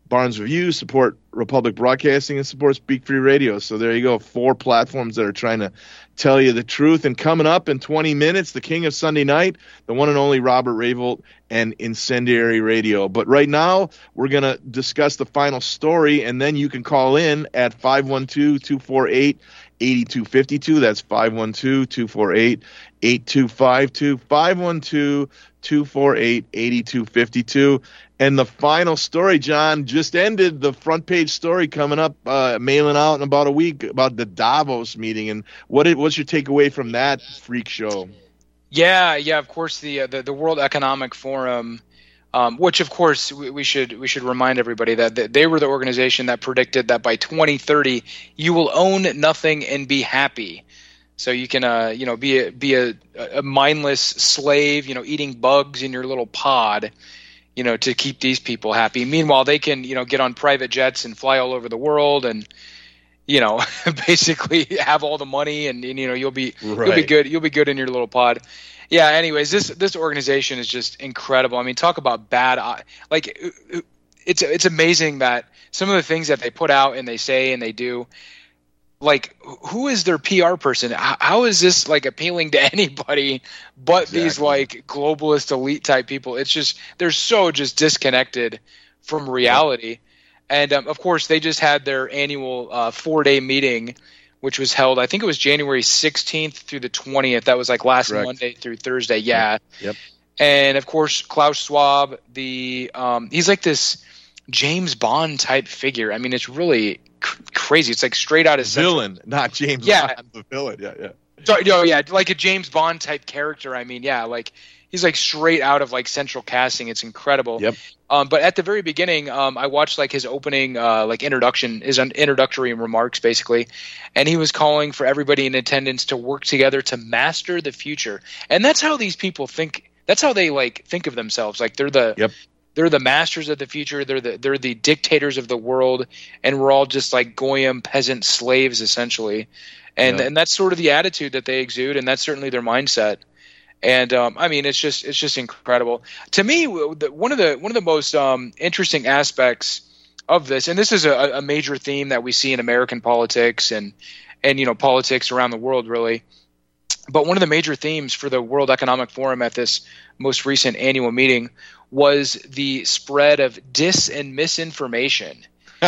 Barnes Review, support Republic Broadcasting, and support Speak Free Radio. So there you go, four platforms that are trying to tell you the truth. And coming up in twenty minutes, the king of Sunday night, the one and only Robert Rayvold and Incendiary Radio. But right now, we're going to discuss the final story, and then you can call in at five one two, two four eight, eight two five two. That's five one two, two four eight, eight two five two, five one two, two four eight, eight two five two. And the final story, John, just ended the front page story coming up, uh, mailing out in about a week about the Davos meeting. And what did, what's your takeaway from that freak show? Yeah, yeah, of course, the uh, the, the World Economic Forum, um, which of course we, we should we should remind everybody that th- they were the organization that predicted that by twenty thirty you will own nothing and be happy. So you can, uh, you know, be a, be a, a mindless slave, you know, eating bugs in your little pod, you know, to keep these people happy. Meanwhile, they can, you know, get on private jets and fly all over the world and, you know, basically have all the money and, and you know, you'll be right. you'll be good. You'll be good in your little pod. Yeah. Anyways, this this organization is just incredible. I mean, talk about bad. Like, it's it's amazing that some of the things that they put out and they say and they do. Like, who is their P R person? How, how is this like appealing to anybody but exactly. these like globalist elite type people? It's just they're so just disconnected from reality. Yeah. And um, of course, they just had their annual uh, four day meeting, which was held. I think it was January sixteenth through the twentieth. That was like last Correct. Monday through Thursday. Yeah. Yep. And of course, Klaus Schwab, the um, he's like this James Bond type figure. I mean, it's really cr- crazy. It's like straight out of villain, Central. Not James yeah. Bond, the villain. Yeah, yeah. So, you know, yeah, like a James Bond type character. I mean, yeah, like he's like straight out of like Central Casting. It's incredible. Yep. Um, but at the very beginning, um, I watched like his opening, uh, like introduction, his introductory remarks, basically, and he was calling for everybody in attendance to work together to master the future. And that's how these people think. That's how they like think of themselves. Like they're the yep. they're the masters of the future. They're the they're the dictators of the world, and we're all just like goyim peasant slaves essentially. And yeah. and that's sort of the attitude that they exude, and that's certainly their mindset. And um, I mean, it's just it's just incredible to me. One of the one of the most um, interesting aspects of this, and this is a, a major theme that we see in American politics and and you know politics around the world, really. But one of the major themes for the World Economic Forum at this most recent annual meeting was the spread of dis and misinformation.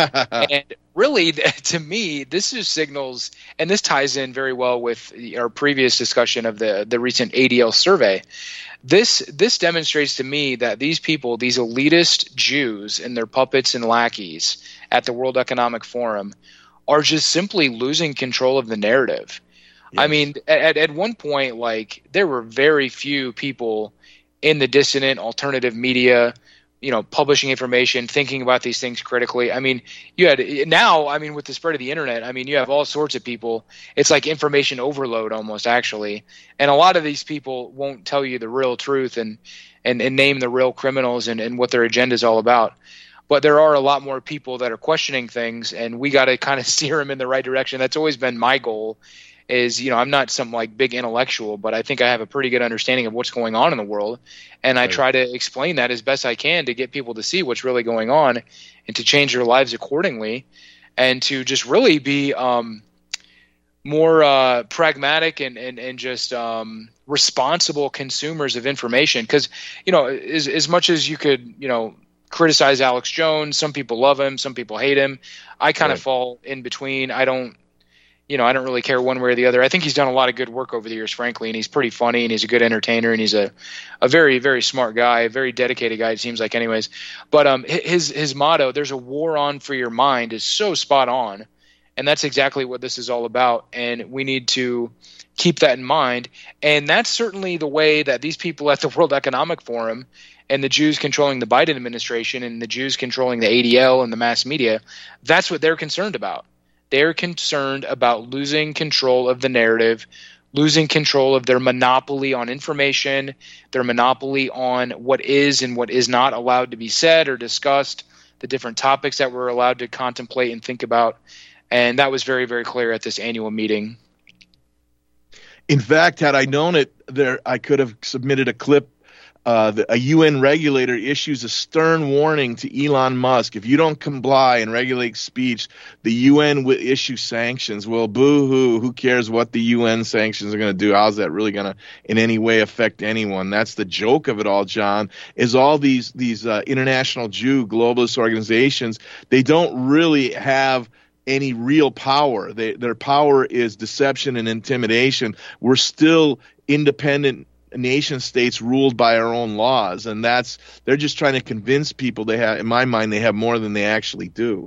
And really, to me, this just signals, and this ties in very well with our previous discussion of the, the recent A D L survey. This this demonstrates to me that these people, these elitist Jews and their puppets and lackeys at the World Economic Forum, are just simply losing control of the narrative. Yes. I mean, at, at one point, like there were very few people in the dissident alternative media, you know, publishing information, thinking about these things critically. I mean, you had now, I mean, with the spread of the internet, I mean, you have all sorts of people. It's like information overload almost, actually. And a lot of these people won't tell you the real truth and and, and name the real criminals and, and what their agenda is all about. But there are a lot more people that are questioning things, and we got to kind of steer them in the right direction. That's always been my goal. Is, you know, I'm not some like big intellectual, but I think I have a pretty good understanding of what's going on in the world. And I right. try to explain that as best I can to get people to see what's really going on and to change their lives accordingly and to just really be um, more uh, pragmatic and, and, and just um, responsible consumers of information. Because, you know, as, as much as you could, you know, criticize Alex Jones, some people love him, some people hate him. I kind right. of fall in between. I don't. You know, I don't really care one way or the other. I think he's done a lot of good work over the years, frankly, and he's pretty funny, and he's a good entertainer, and he's a, a very, very smart guy, a very dedicated guy, it seems like anyways. But um, his his motto, there's a war on for your mind, is so spot on, and that's exactly what this is all about, and we need to keep that in mind. And that's certainly the way that these people at the World Economic Forum and the Jews controlling the Biden administration and the Jews controlling the A D L and the mass media, that's what they're concerned about. They're concerned about losing control of the narrative, losing control of their monopoly on information, their monopoly on what is and what is not allowed to be said or discussed, the different topics that we're allowed to contemplate and think about. And that was very, very clear at this annual meeting. In fact, had I known it, there I could have submitted a clip Uh, the, a U N regulator issues a stern warning to Elon Musk. If you don't comply and regulate speech, the U N will issue sanctions. Well, boo-hoo. Who cares what the U N sanctions are going to do? How's that really going to in any way affect anyone? That's the joke of it all, John, is all these, these uh, international Jew globalist organizations, they don't really have any real power. They, their power is deception and intimidation. We're still independent nation states ruled by our own laws, and that's they're just trying to convince people they have, in my mind, they have more than they actually do.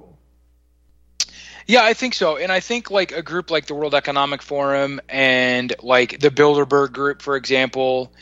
Yeah, I think so. And I think like a group like the World Economic Forum and like the Bilderberg Group, for example,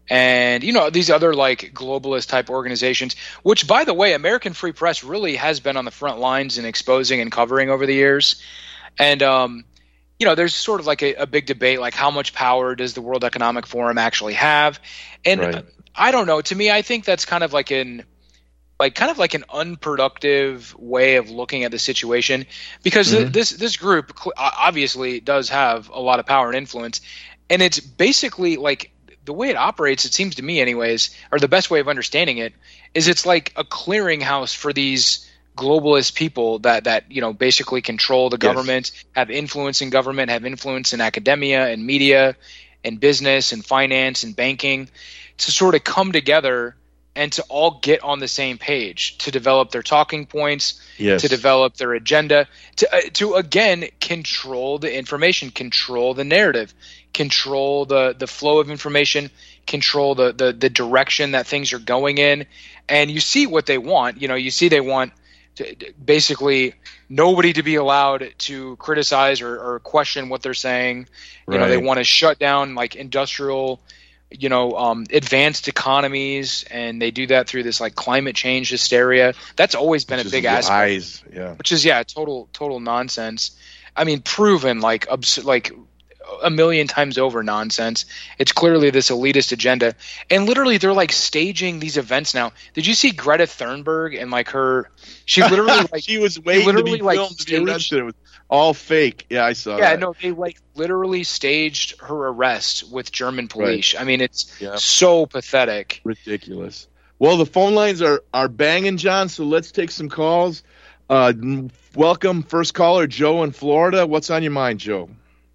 and you know these other like globalist type organizations, which by the way, American Free Press really has been on the front lines in exposing and covering over the years. And um you know, there's sort of like a, a big debate, like how much power does the World Economic Forum actually have? And right. I don't know. To me, I think that's kind of like an, like kind of like an unproductive way of looking at the situation, because mm-hmm. th- this this group obviously does have a lot of power and influence, and it's basically like the way it operates. It seems to me, anyways, or the best way of understanding it is it's like a clearinghouse for these globalist people that that you know basically control the government, yes. have influence in government, have influence in academia and media and business and finance and banking, to sort of come together and to all get on the same page, to develop their talking points, yes. to develop their agenda, to uh, to again control the information, control the narrative, control the the flow of information, control the the the direction that things are going in. And you see what they want. You know, you see they want to, basically nobody to be allowed to criticize or, or question what they're saying. You right. know, they want to shut down like industrial, you know, um, advanced economies, and they do that through this like climate change hysteria. That's always been which a big lies. aspect, yeah. which is yeah, total total nonsense. I mean, proven like abs- like a million times over nonsense. It's clearly this elitist agenda, and literally they're like staging these events now. Did you see Greta Thunberg and like her? She literally like she was waiting literally, to be like, filmed to be staged, arrested. It was all fake. Yeah, I saw yeah, that. no, they like literally staged her arrest with German police. Right. I mean, it's yeah. so pathetic. Ridiculous. Well, the phone lines are, are banging, John, so let's take some calls. Uh, welcome, first caller, Joe in Florida. What's on your mind, Joe?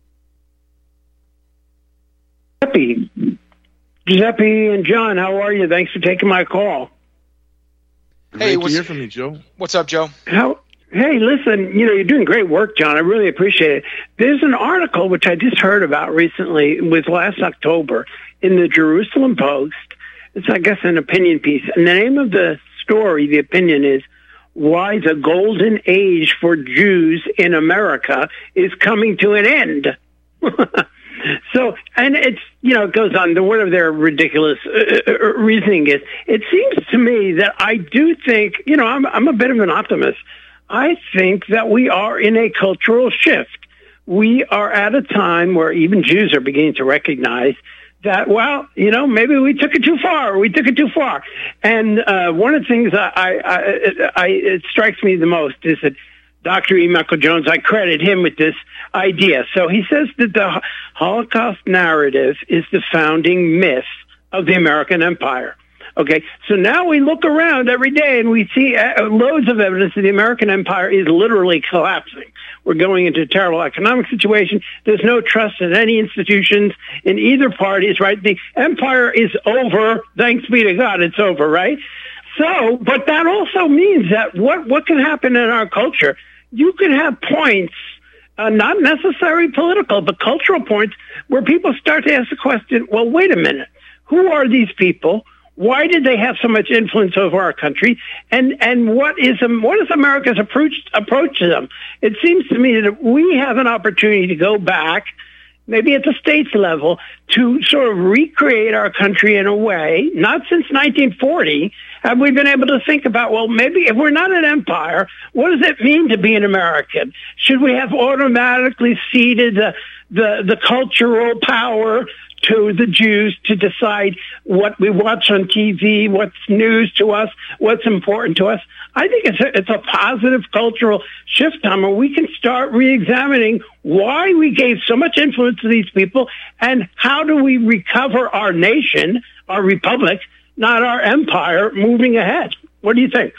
Giuseppe. Giuseppe and John, how are you? Thanks for taking my call. Great hey, to hear from you, Joe. What's up, Joe? How? Hey, listen, you know, you're doing great work, John. I really appreciate it. There's an article which I just heard about recently, was last October, in the Jerusalem Post. It's, I guess, an opinion piece. And the name of the story, the opinion, is Why the Golden Age for Jews in America is Coming to an End. So, and it's, you know, it goes on, the one of their ridiculous uh, reasoning is, it seems to me that I do think, you know, I'm, I'm a bit of an optimist. I think that we are in a cultural shift. We are at a time where even Jews are beginning to recognize that, well, you know, maybe we took it too far. We took it too far. And uh, one of the things I, I, I, I, it strikes me the most is that Doctor E. Michael Jones, I credit him with this idea. So he says that the Holocaust narrative is the founding myth of the American empire. Okay, so now we look around every day and we see uh, loads of evidence that the American empire is literally collapsing. We're going into a terrible economic situation. There's no trust in any institutions in either party. It's right. The empire is over. Thanks be to God, it's over, right? So, but that also means that what, what can happen in our culture, you can have points, uh, not necessarily political, but cultural points, where people start to ask the question, well, wait a minute, who are these people? Why did they have so much influence over our country? And and what is what is America's approach approach to them? It seems to me that we have an opportunity to go back, maybe at the states level, to sort of recreate our country in a way. Not since nineteen forty have we been able to think about, well, maybe if we're not an empire, what does it mean to be an American? Should we have automatically ceded the the, the cultural power to the Jews to decide what we watch on T V, what's news to us, what's important to us? I think it's a, it's a positive cultural shift, Tom, where we can start re-examining why we gave so much influence to these people and how do we recover our nation, our republic, not our empire, moving ahead. What do you think?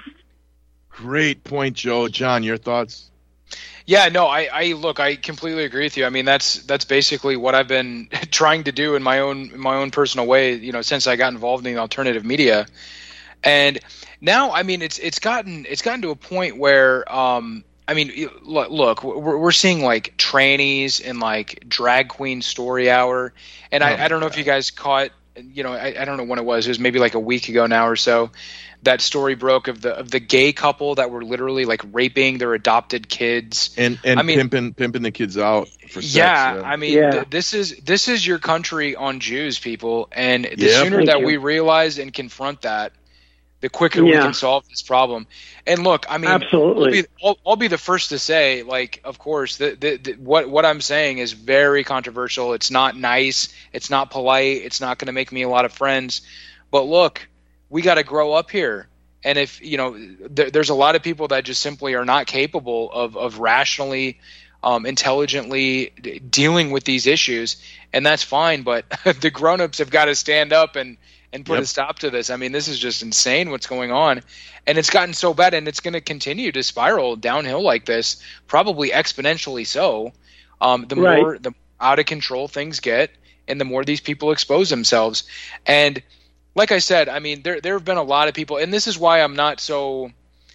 Great point, Joe. John, your thoughts? Yeah, no, I, I look, I completely agree with you. I mean, that's that's basically what I've been trying to do in my own in my own personal way, you know, since I got involved in alternative media. And now, I mean, it's it's gotten it's gotten to a point where, um, I mean, look, look we're we're seeing like trannies in like drag queen story hour, and oh, I, I don't know God. if you guys caught, you know, I, I don't know when it was. It was maybe like a week ago now or so. That story broke of the of the gay couple that were literally like raping their adopted kids and and I mean, pimping pimping the kids out for sex. Yeah, yeah. I mean, yeah. th- this is this is your country on Jews, people, and the yep. sooner Thank that you. we realize and confront that, the quicker yeah. we can solve this problem. And look, I mean, absolutely, I'll be, I'll, I'll be the first to say, like, of course, the, the, the, what what I'm saying is very controversial. It's not nice. It's not polite. It's not going to make me a lot of friends. But look, we got to grow up here. And if, you know, th- there's a lot of people that just simply are not capable of, of rationally, um, intelligently d- dealing with these issues, and that's fine. But the grown-ups have got to stand up and, and put yep. a stop to this. I mean, this is just insane what's going on. And it's gotten so bad, and it's going to continue to spiral downhill like this, probably exponentially so. Um, the right. more the out of control things get, and the more these people expose themselves. And like I said, I mean, there there have been a lot of people, and this is why I'm not so,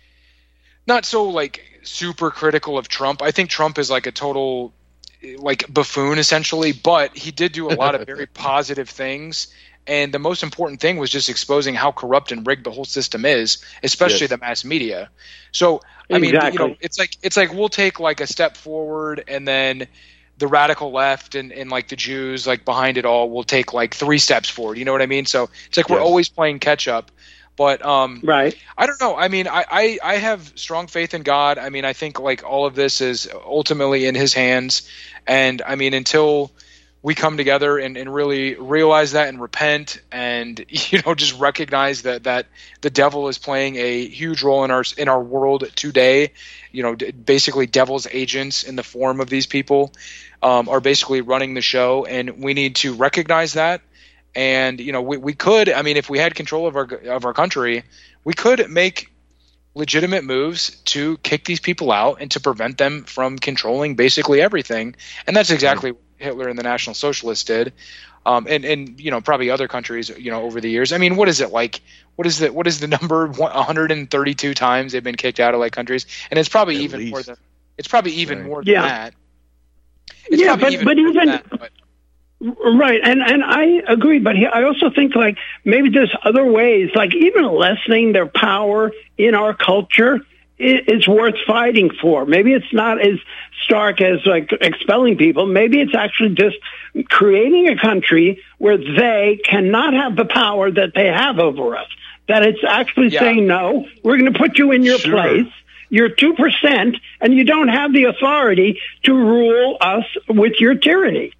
not so like super critical of Trump. I think Trump is like a total like buffoon essentially, but he did do a lot of very positive things. And the most important thing was just exposing how corrupt and rigged the whole system is, especially yes. the mass media. So I mean, exactly. you know, it's like it's like we'll take like a step forward, and then the radical left and, and like the Jews like behind it all will take like three steps forward. You know what I mean? So it's like yes. we're always playing catch up. But um, right. I don't know. I mean, I, I, I have strong faith in God. I mean, I think like all of this is ultimately in his hands. And I mean, until we come together and, and really realize that and repent and, you know, just recognize that, that the devil is playing a huge role in our, in our world today, you know, basically devil's agents in the form of these people um, are basically running the show. And we need to recognize that. And, you know, we, we could, I mean, if we had control of our, of our country, we could make legitimate moves to kick these people out and to prevent them from controlling basically everything. And that's exactly what Hitler and the National Socialists did. Um, and, and, you know, probably other countries, you know, over the years. I mean, what is it like? What is the, what is the number? one hundred thirty-two times they've been kicked out of like countries. And it's probably At even least. more than, it's probably even right. more than yeah. that. It's yeah, but, even but even, that, but. Right, and and I agree, but he, I also think like maybe there's other ways, like even lessening their power in our culture is, is worth fighting for. Maybe it's not as stark as like expelling people. Maybe it's actually just creating a country where they cannot have the power that they have over us. That it's actually yeah. saying, no, we're going to put you in your sure. place. You're two percent, and you don't have the authority to rule us with your tyranny.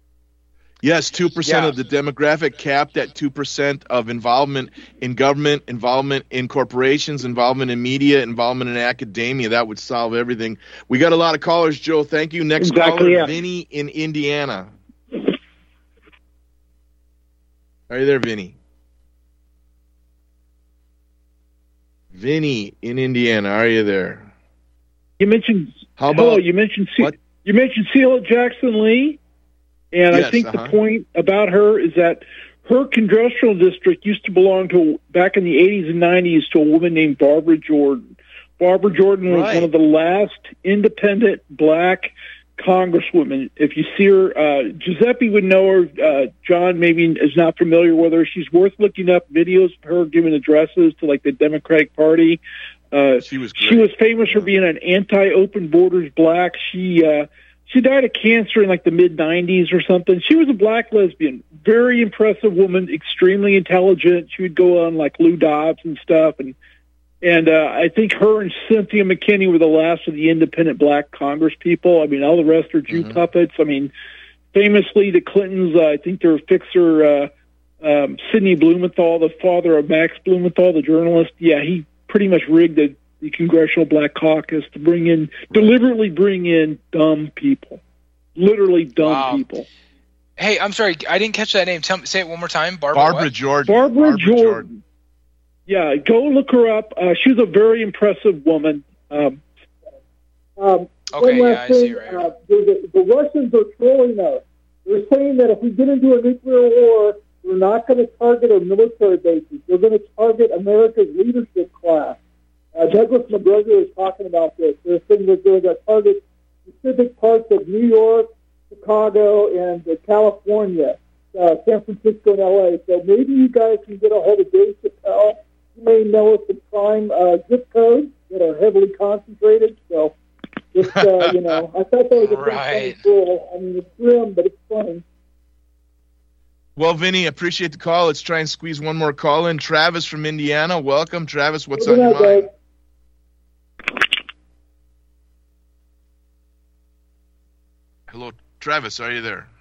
Yes, two percent yeah. of the demographic capped at two percent of involvement in government, involvement in corporations, involvement in media, involvement in academia. That would solve everything. We got a lot of callers, Joe. Thank you. Next exactly, caller, yeah. Vinny in Indiana. Are you there, Vinny? Vinny in Indiana, are you there? You mentioned How about, hello, you mentioned what? you mentioned Sheila Jackson Lee. And yes, I think uh-huh. the point about her is that her congressional district used to belong to, back in the eighties and nineties, to a woman named Barbara Jordan. Barbara Jordan was right. one of the last independent black congresswomen. If you see her, uh, Giuseppe would know her. Uh, John maybe is not familiar with her. She's worth looking up videos of her giving addresses to like the Democratic Party. Uh, she was great. She was famous yeah. for being an anti-open borders black. She, uh, She died of cancer in like the mid nineties or something. She was a black lesbian, very impressive woman, extremely intelligent. She would go on like Lou Dobbs and stuff. And and uh, I think her and Cynthia McKinney were the last of the independent black Congress people. I mean, all the rest are Jew mm-hmm. puppets. I mean, famously, the Clintons, uh, I think their fixer, uh, um, Sidney Blumenthal, the father of Max Blumenthal, the journalist, yeah, he pretty much rigged the the Congressional Black Caucus to bring in, deliberately bring in dumb people, literally dumb wow. people. Hey, I'm sorry, I didn't catch that name. Tell me, say it one more time. Barbara, Barbara what? Jordan. Barbara, Barbara Jordan. Jordan. Yeah, go look her up. Uh, she's a very impressive woman. Um, um, Okay, one yeah, last I see thing, right uh, the, the Russians are trolling us. They're saying that if we get into a nuclear war, we're not going to target our military bases. We're going to target America's leadership class. Uh, Douglas McGregor is talking about this. They're saying that they're going to target specific parts of New York, Chicago, and uh, California, uh, San Francisco, and L A. So maybe you guys can get a hold of Dave Chappelle. You may know of some prime uh, zip codes that are heavily concentrated. So, just, uh, you know, I thought that was a pretty Right. funny troll. I mean, it's grim, but it's funny. Well, Vinny, appreciate the call. Let's try and squeeze one more call in. Travis from Indiana, welcome. Travis, what's Good on your night, mind? guys. Hello, Travis, are you there?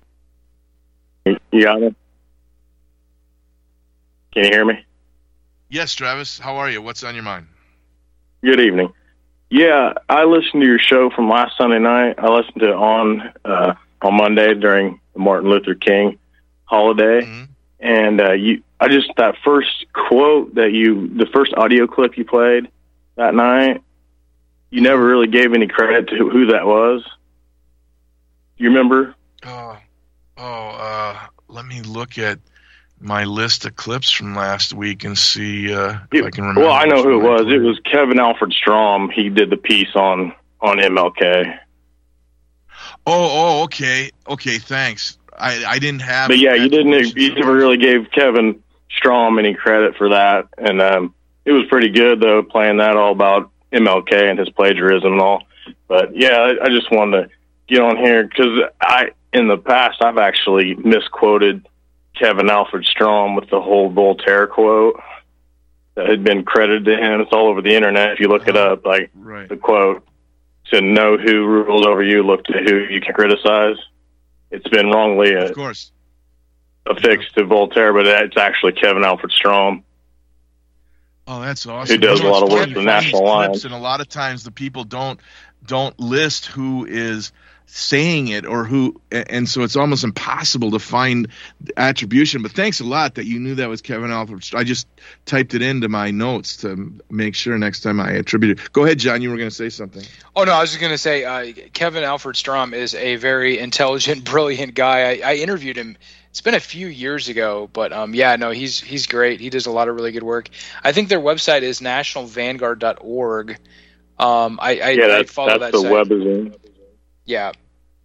You got it? Can you hear me? Yes, Travis, how are you? What's on your mind? Good evening. Yeah, I listened to your show from last Sunday night. I listened to it on uh, on Monday during the Martin Luther King holiday, Mhm. and uh, you. I just that first quote that you, the first audio clip you played that night, you never really gave any credit to who that was. You remember? Oh, oh, uh, let me look at my list of clips from last week and see uh, if I can remember. Well, I know which who it one I was. played. It was Kevin Alfred Strom. He did the piece on on M L K. Oh, oh, okay, okay, thanks. I, I didn't have. But yeah, you didn't. information You for never really gave Kevin Strom any credit for that, and um, it was pretty good though, playing that all about M L K and his plagiarism and all. But yeah, I, I just wanted to get on here because I, in the past, I've actually misquoted Kevin Alfred Strom with the whole Voltaire quote that had been credited to him. It's all over the internet if you look it up. Like Right. the quote, to know who rules over you, look to who you can criticize. It's been wrongly uh, Of course. affixed to Voltaire, but it's actually Kevin Alfred Strom. Oh, that's awesome. Who does You know, a lot it's of work fun for to the find National these Line. clips, and a lot of times the people don't don't list who is saying it or who, and so it's almost impossible to find attribution. But thanks a lot that you knew that was Kevin Alfred. I just typed it into my notes to make sure next time I attribute it. Go ahead, John. You were going to say something. Oh, no, I was just going to say uh, Kevin Alfred Strom is a very intelligent, brilliant guy. I, I interviewed him. It's been a few years ago, but um, yeah, no, he's he's great. He does a lot of really good work. I think their website is national vanguard dot org. Um, I, I, Yeah, I that's, follow that's that the site. webazine. Yeah.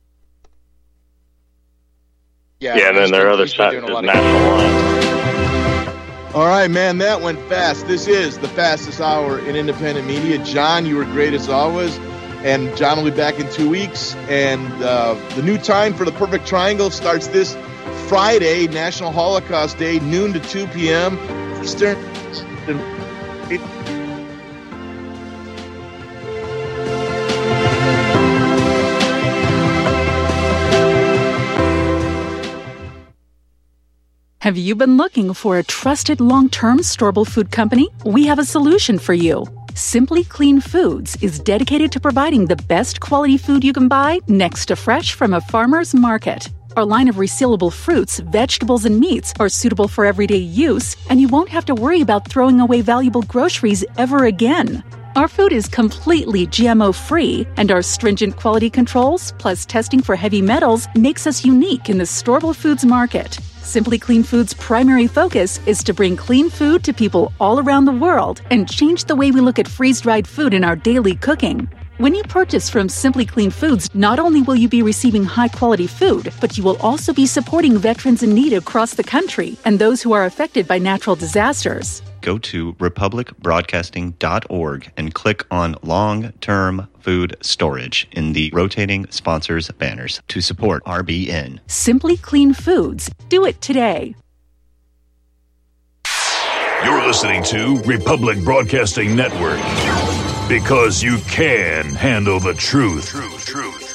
Yeah, Yeah, and then he's their been- other he's been site doing is a lot of National Line. All right, man, that went fast. This is the fastest hour in independent media. John, you were great as always. And John will be back in two weeks. And uh, the new time for the Perfect Triangle starts this Friday, National Holocaust Day, noon to two p.m. Eastern. Have you been looking for a trusted long-term storable food company? We have a solution for you. Simply Clean Foods is dedicated to providing the best quality food you can buy next to fresh from a farmer's market. Our line of resealable fruits, vegetables, and meats are suitable for everyday use, and you won't have to worry about throwing away valuable groceries ever again. Our food is completely G M O-free, and our stringent quality controls, plus testing for heavy metals, makes us unique in the storable foods market. Simply Clean Foods' primary focus is to bring clean food to people all around the world and change the way we look at freeze-dried food in our daily cooking. When you purchase from Simply Clean Foods, not only will you be receiving high-quality food, but you will also be supporting veterans in need across the country and those who are affected by natural disasters. Go to republic broadcasting dot org and click on Long-Term Food Storage in the rotating sponsors banners to support R B N. Simply Clean Foods. Do it today. You're listening to Republic Broadcasting Network because you can handle the truth. Truth, truth.